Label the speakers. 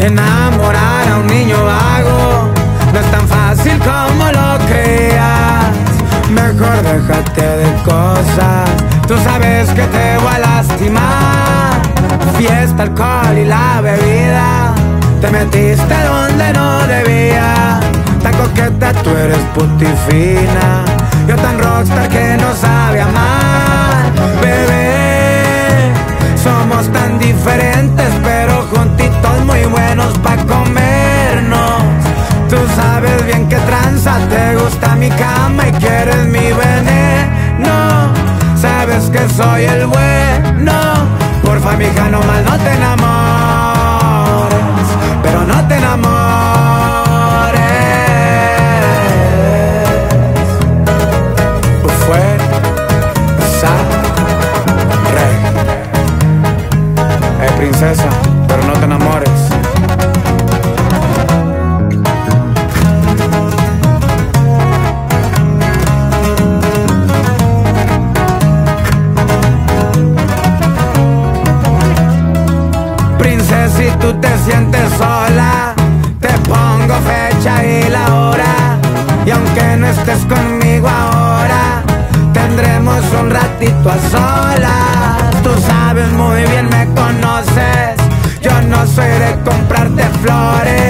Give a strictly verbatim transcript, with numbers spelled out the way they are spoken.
Speaker 1: Enamorar a un niño vago no es tan fácil como lo creías. Mejor déjate de cosas, tú sabes que te voy a lastimar. Fiesta, alcohol y la bebida, te metiste donde no debía. Tan coqueta, tú eres putifina, yo tan rockstar que no sabe amar. Bebé, somos tan diferentes, pero juntitos muy buenos pa' comernos. Tú sabes bien que tranza, te gusta mi cama y quieres mi veneno. Sabes que soy el bueno, porfa mija nomás no te enamores, pero no te enamores. Fue Sa Rey. Eh, princesa, pero no te enamores. Si tú te sientes sola, te pongo fecha y la hora. Y aunque no estés conmigo ahora, tendremos un ratito a solas. Tú sabes muy bien, me conoces, yo no soy de comprarte flores.